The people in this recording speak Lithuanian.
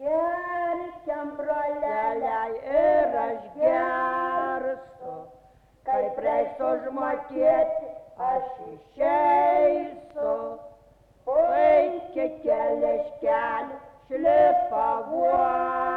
Gerkiam broleliai ir aš gersiu, kaip reiks užmokėti, aš išeisiu. Puikiai kelią iš kelių šlifa